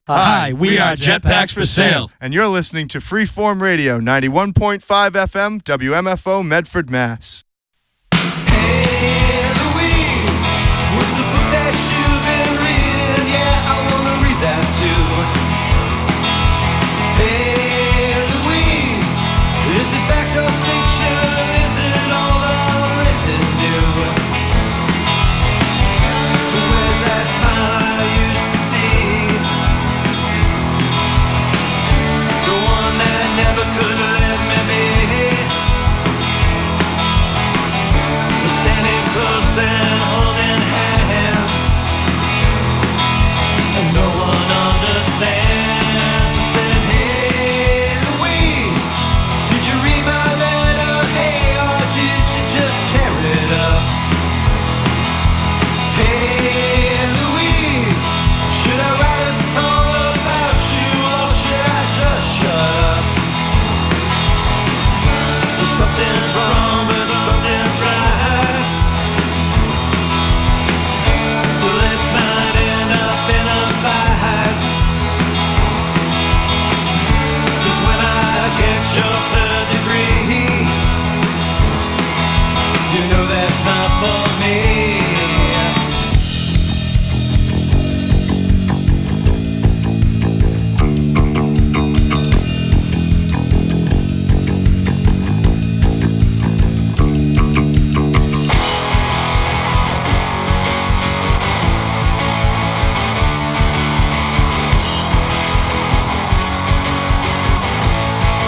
Hi, we are Jetpacks for Sale. And you're listening to Freeform Radio, 91.5 FM, WMFO, Medford, Mass. Hey, Louise, what's the book that you've been reading? Yeah, I want to read that too. Hey, Louise, is it fact or fiction? Is it old or is it new? So where's that smile I used to see? The one that never could let me be. We're standing close and holding hands, and no one understands. I said, hey, Louise, did you read my letter? Hey, or did you just tear it up? Hey, Louise, should I write a song about you, or should I just shut up? Well, something's wrong, but something's right. So let's not end up in a fight. 'Cause when I get your third degree, you know that's not for me.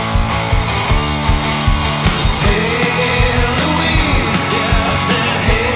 Hey, Louise, yeah, I said, hey,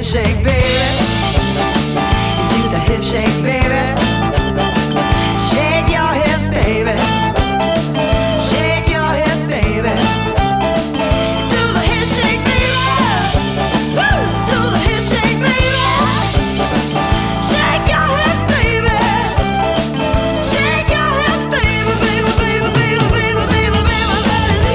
shake, baby. Do the hip shake, baby. Shake your hips, baby. Shake your hips, baby. Do the hip shake, baby. Woo! Do the hip shake, baby. Shake your hips, baby. Shake your hips, baby, baby, baby, baby, baby, baby, baby. That is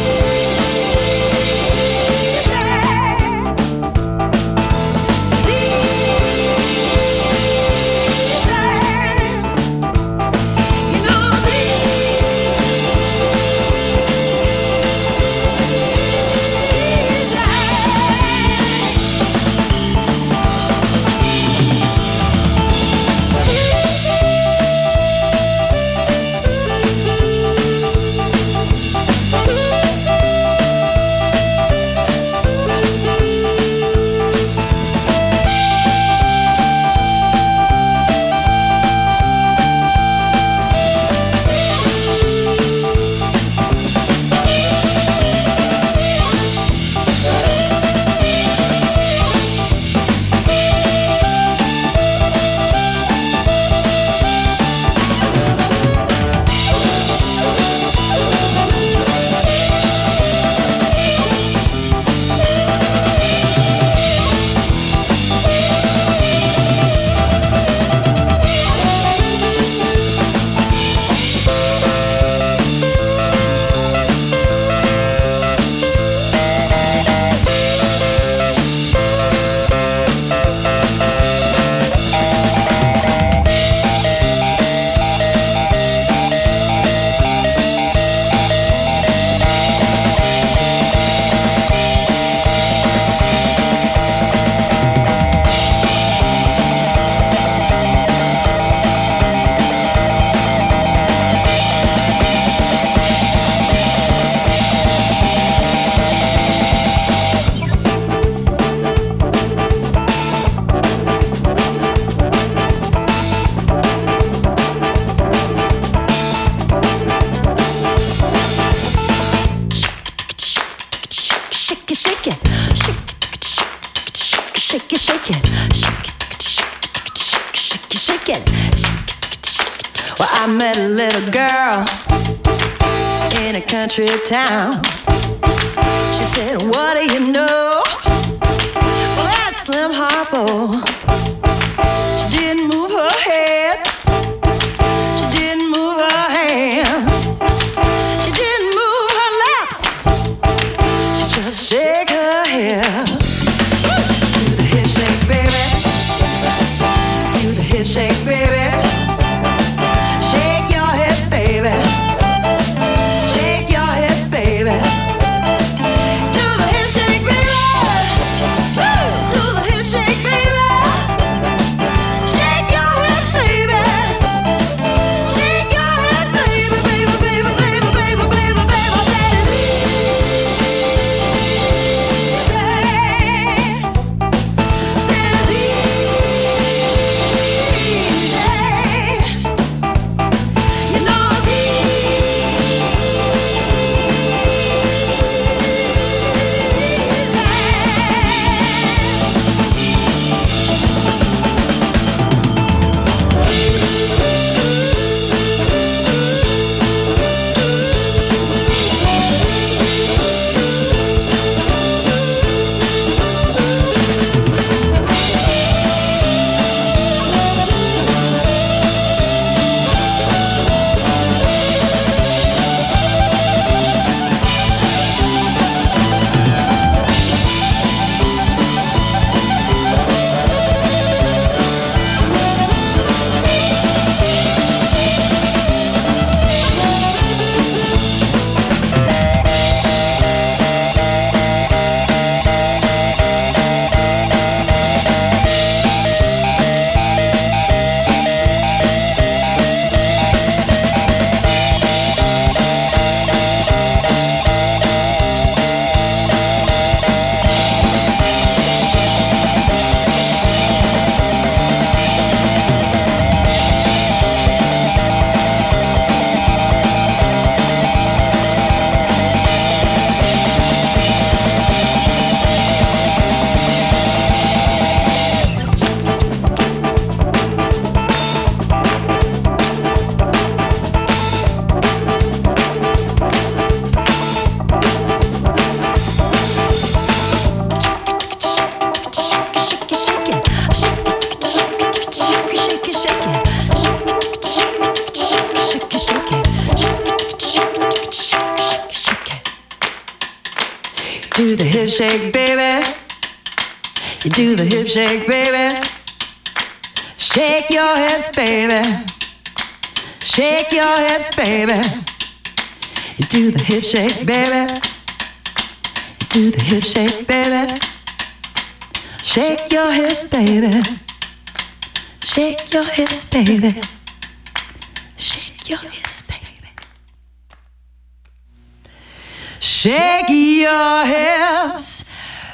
Well, I met a little girl in a country town. She said, what do you know? Well, that's Slim Harpo. She didn't move her head. She didn't move her hands. She didn't move her lips. She just shake her hips. Do the hip shake, baby. Do the hip shake, baby. Shake your hips, baby. Shake your hips, baby. Do the hip shake, baby. Woo! Do the hip shake, baby. shake, baby. You do the hip shake, baby. Shake your hips, baby. Shake your hips, baby. You do the hip shake, baby. You do the hip shake, baby. Shake your hips, baby. Shake your hips, baby. Shake your hips, baby. Shake your hips,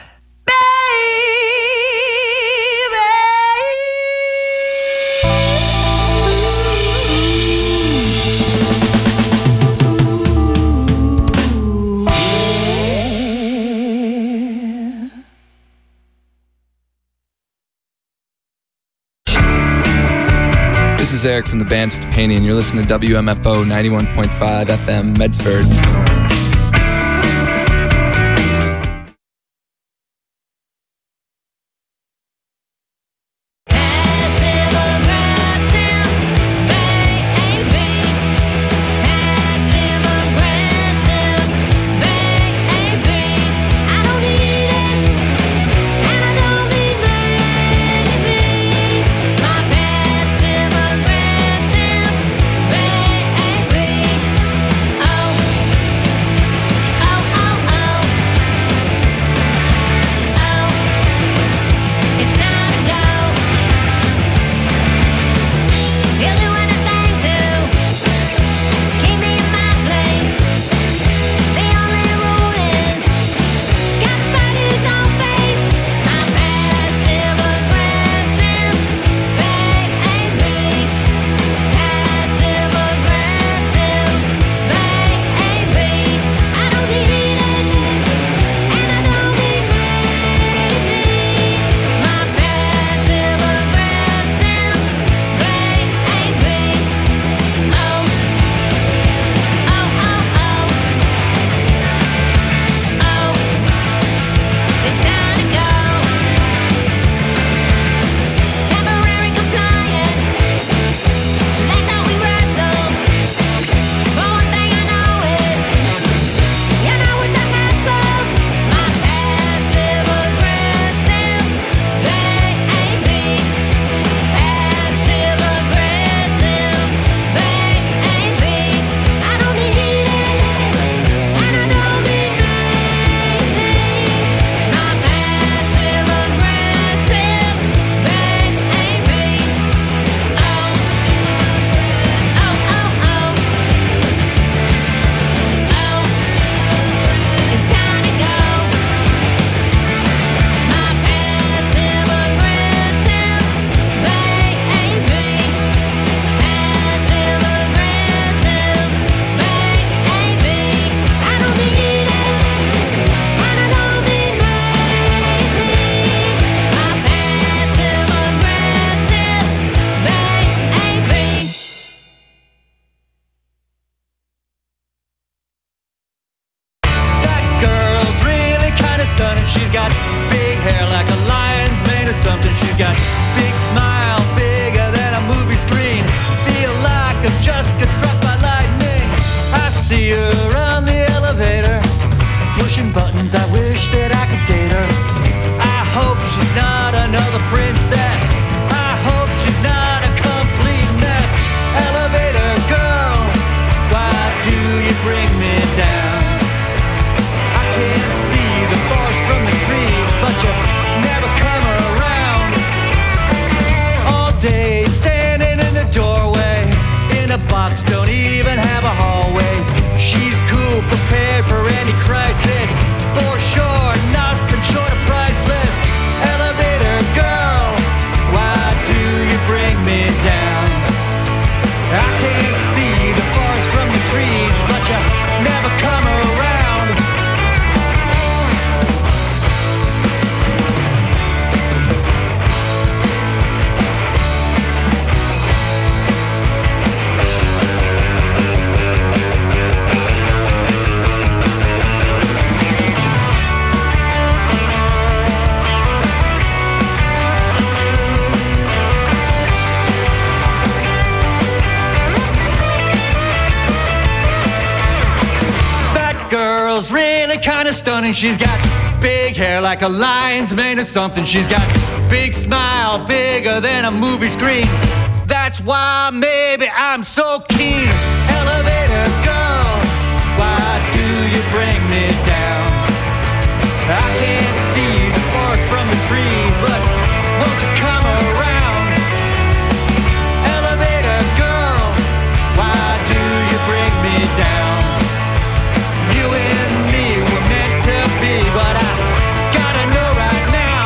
This is Eric from the band Stepanian. You're listening to WMFO 91.5 FM Medford. Really kind of stunning. She's got big hair like a lion's mane or something. She's got big smile, bigger than a movie screen. That's why maybe I'm so keen. Elevator girl, why do you bring me down? I can't see the forest from the tree, but won't you come around? Elevator girl, why do you bring me down? You and me were meant to be, but I gotta know right now.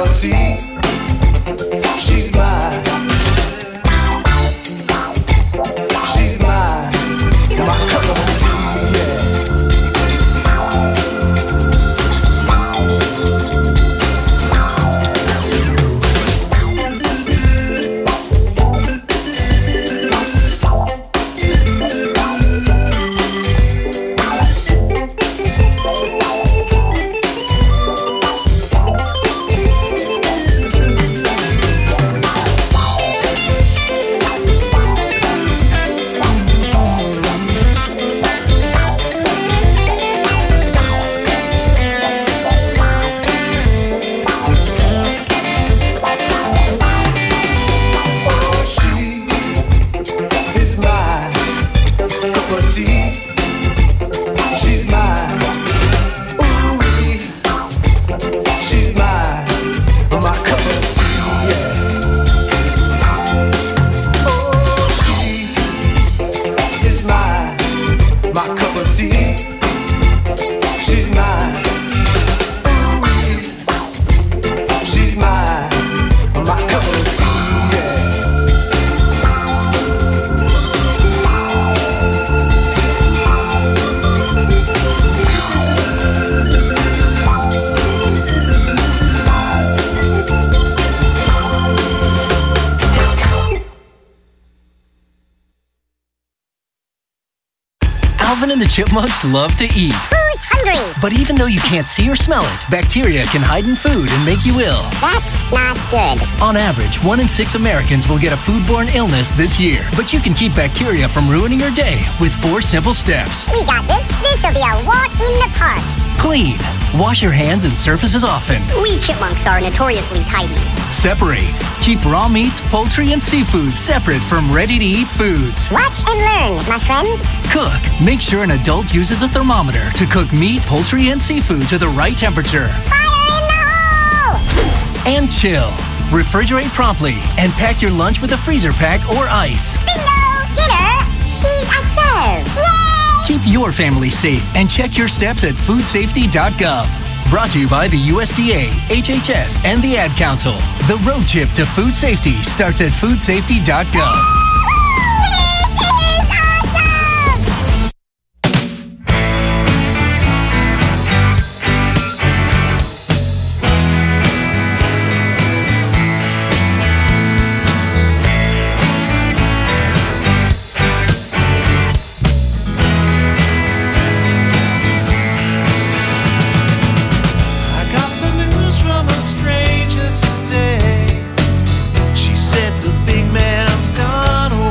of tea. She's mine. She's mine. My cup of tea, yeah. Alvin and the Chipmunks love to eat. Who's hungry? But even though you can't see or smell it, bacteria can hide in food and make you ill. That's not good. On average, 1 in 6 Americans will get a foodborne illness this year. But you can keep bacteria from ruining your day with 4 simple steps. We got this. This'll be a walk in the park. Clean. Wash your hands and surfaces often. We chipmunks are notoriously tidy. Separate. Keep raw meats, poultry, and seafood separate from ready-to-eat foods. Watch and learn, my friends. Cook. Make sure an adult uses a thermometer to cook meat, poultry, and seafood to the right temperature. Fire in the hole! And chill. Refrigerate promptly and pack your lunch with a freezer pack or ice. Bingo! Dinner! She's a serve! Yay! Keep your family safe and check your steps at foodsafety.gov. Brought to you by the USDA, HHS, and the Ad Council. The road trip to food safety starts at foodsafety.gov. She said the big man's gone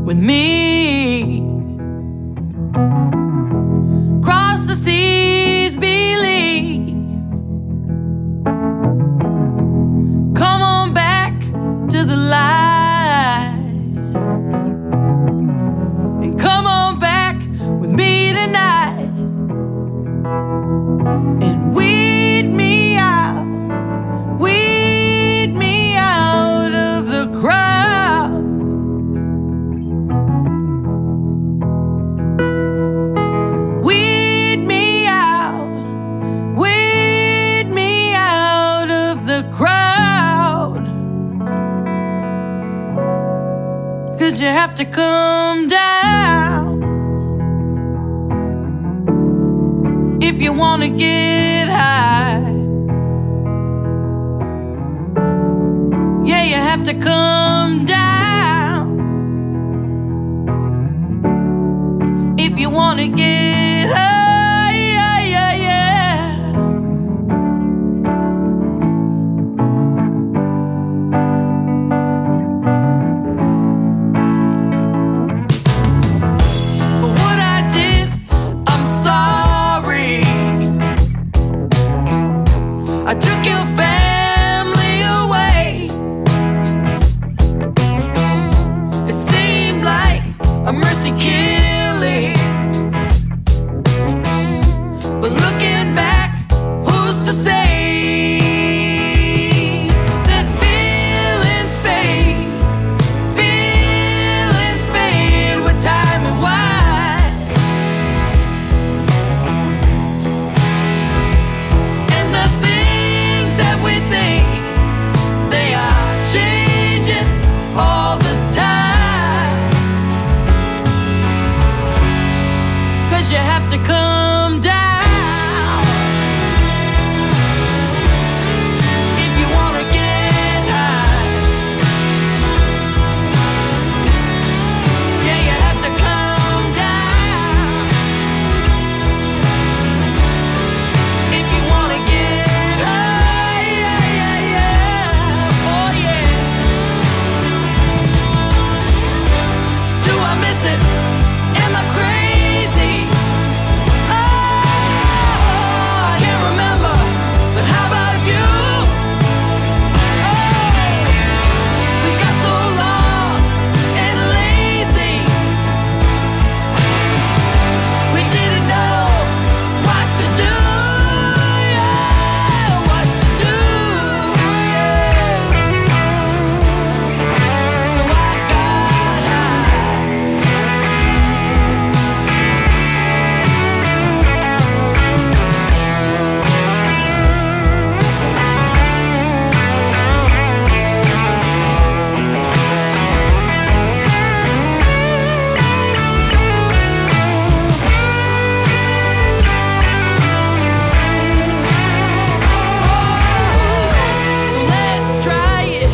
with me. Cross the seas, believe. Come on back to the light, and come on back with me tonight, and weed me out of the crowd. Weed me out of the crowd. 'Cause you have to come down if you wanna get high. Yeah, you have to come down if you wanna get high. Yeah, yeah, yeah. For what I did, I'm sorry. I took your family away. It seemed like a mercy killing, but looking back, who's to say that feelings fade with time and wine, and the things that we think, they are changing all the time. 'Cause you have to come down if you wanna get high. Yeah, you have to come down if you wanna get high. Yeah, yeah, yeah. Oh yeah. Do I miss it? Am I crazy? Oh, I can't remember, but how about you? Oh, we got so lost and lazy, we didn't know what to do. Yeah, what to do. Yeah. So I got high. So let's try it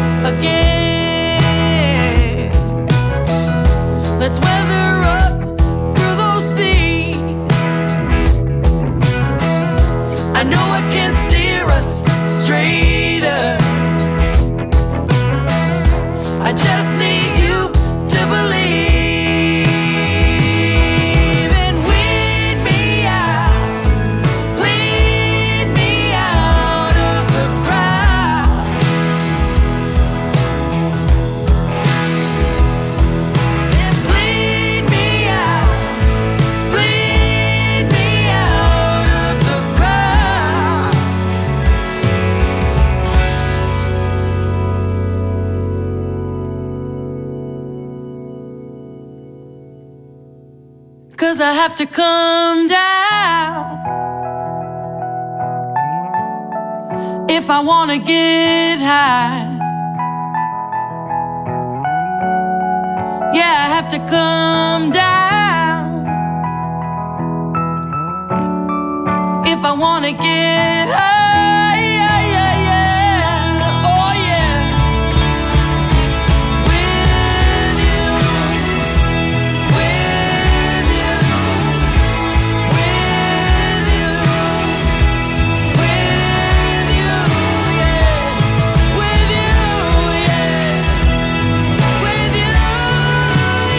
again. Let's weather up through those seas. I know it can steer us straighter. I just need you to believe, and weed me out of the crowd. And bleed me out of the crowd. 'Cause I have to come down if I wanna get high. Yeah, I have to come down if I wanna get high. Yeah, yeah, yeah. Oh yeah. With you, with you, with you, with you, yeah. With you, yeah. With you,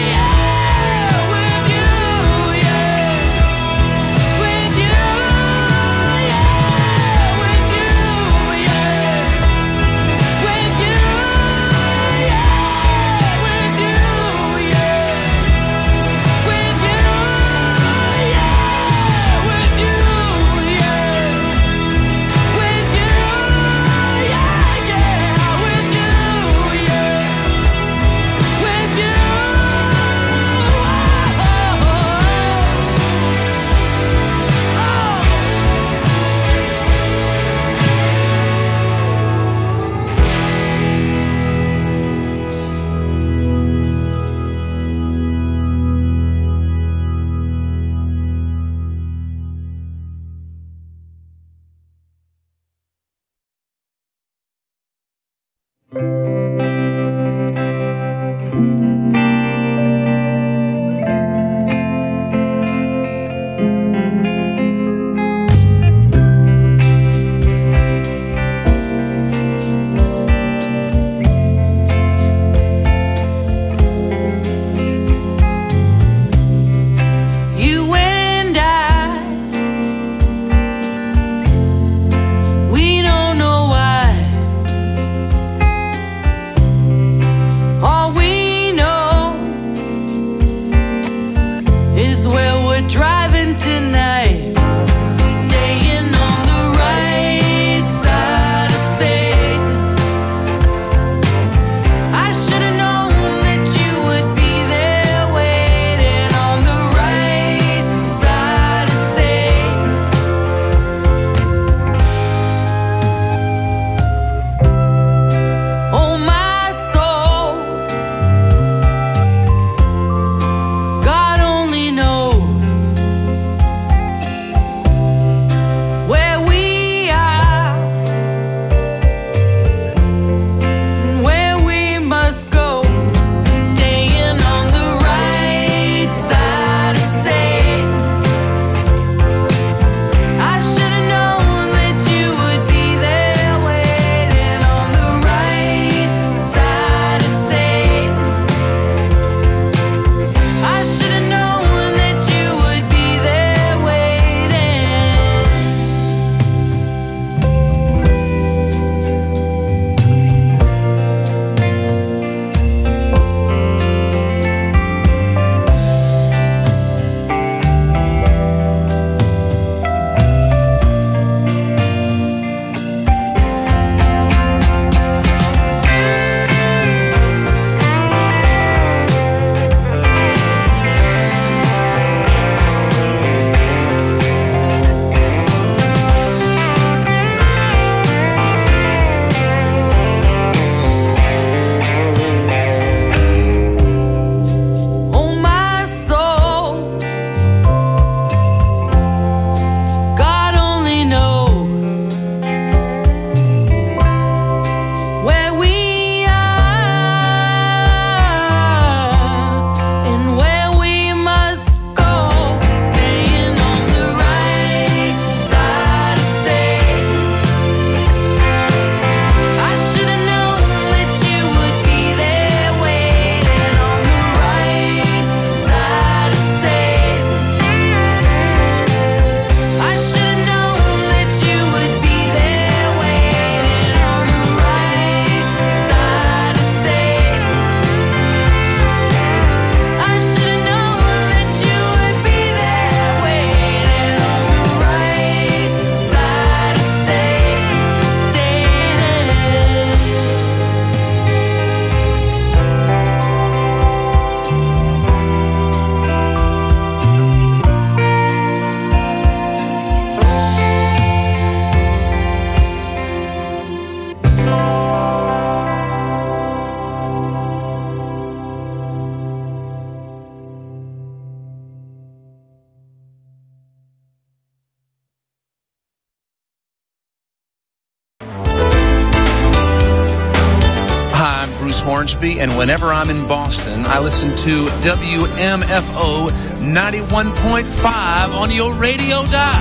Hornsby, and whenever I'm in Boston, I listen to WMFO 91.5 on your radio dial.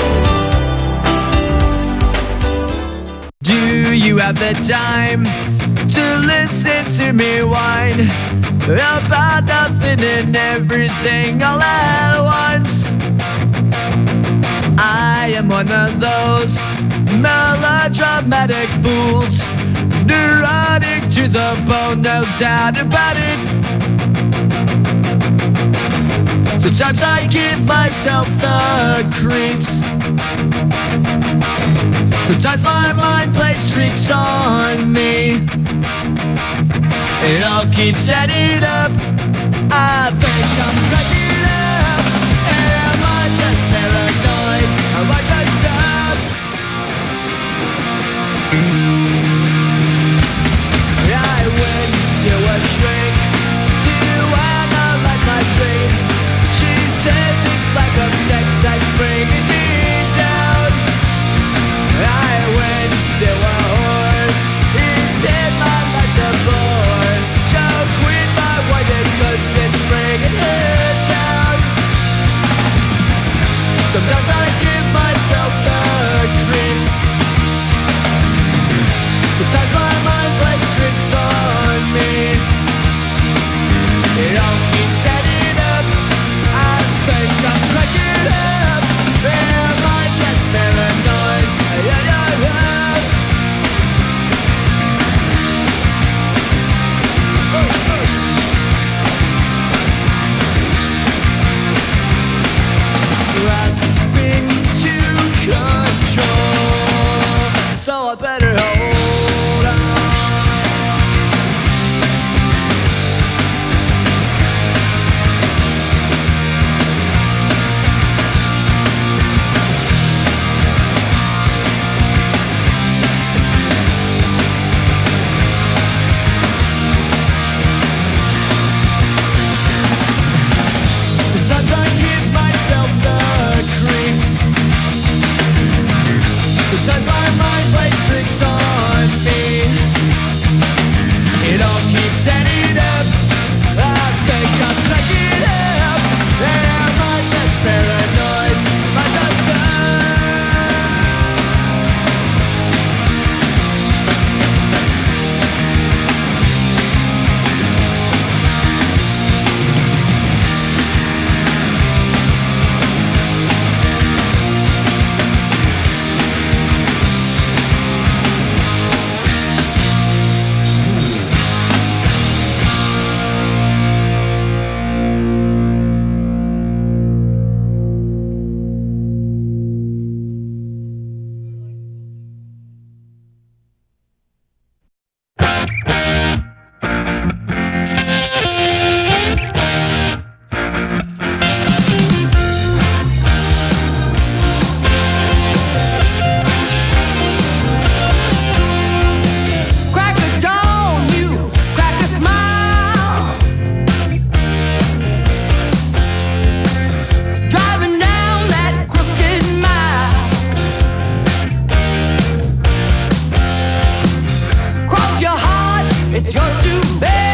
Do you have the time to listen to me whine about nothing and everything all at once? I am one of those melodramatic fools, neurotic to the bone, no doubt about it. Sometimes I give myself the creeps. Sometimes my mind plays tricks on me. It all keeps adding up. I think I'm cracking up. Am I just paranoid? Am I just up? I went to a shrink to analyze my dreams. She says it's like a sex that's bringing me down. I went to a whore. He said my life's a bore. Choke with my wife because it's bringing her down. Sometimes I give myself the creeps. Sometimes my mind plays tricks on me. It all keeps adding up. I think I'm cracking up. Am I just paranoid? Grasping to control, so I better hold on. Sometimes I give myself the creeps. Sometimes my mind plays tricks on me. It all keeps adding up. I think I'm cracking up. Am I just paranoid? Am I just up? Crack a dawn, you crack a smile. Driving down that crooked mile. Cross your heart, it's yours to bear.